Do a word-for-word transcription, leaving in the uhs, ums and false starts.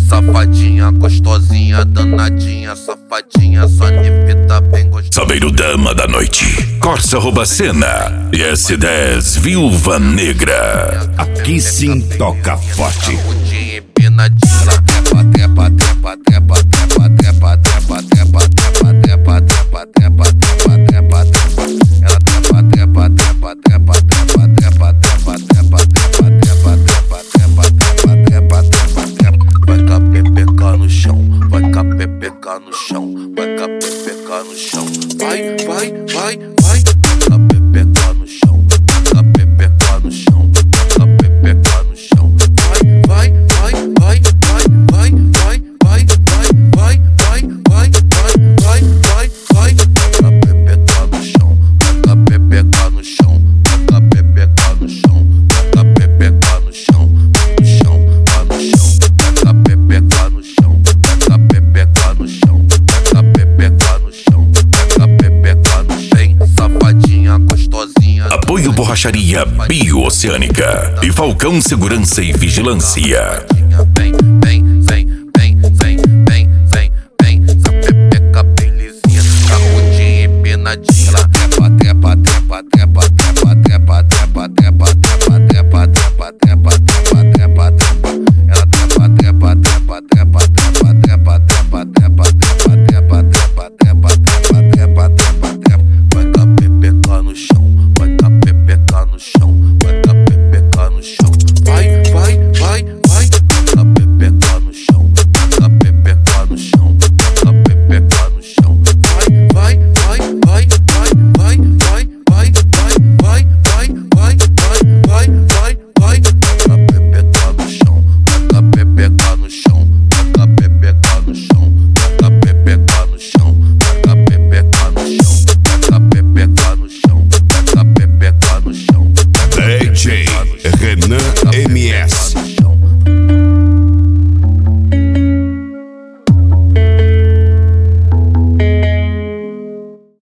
safadinha, gostosinha, danadinha, safadinha, só nevita bem gostosa. Sabeiro Dama da Noite, Corsa Robacena e S dez Viúva Negra. Aqui sim toca forte. Saúde empinadinha, trepa, trepa, trepa, trepa, trepa, trepa, trepa, trepa, trepa, trepa, trepa, trepa, trepa, trepa, trepa. Ela trepa, trepa, trepa, trepa, trepa, trepa, trepa, trepa, trepa, trepa, trepa, trepa, trepa, trepa, trepa, trepa. Vai com a pepeca no chão, vai com a pepeca no chão, vai com a pepeca no chão. Vai, vai, vai, vai. Vai com a pepeca no chão, vai com a pepeca no chão, vai com a pepeca no chão. Vai, vai, vai, vai, vai, vai, vai, vai, vai, vai, vai, vai, vai, vai, vai. Vai com a pepeca no chão, vai com a pepeca no chão, vai com a pepeca no chão, vai com a pepeca no chão, no chão, vai no chão. Vai com a pepeca no chão, vai com a pepeca no chão, vai com a pepeca no chão, vai com a pepeca no chão. Bem safadinha, gostosinha. Apoio Borracharia Bio-Oceânica e Falcão Segurança e Vigilância. Bem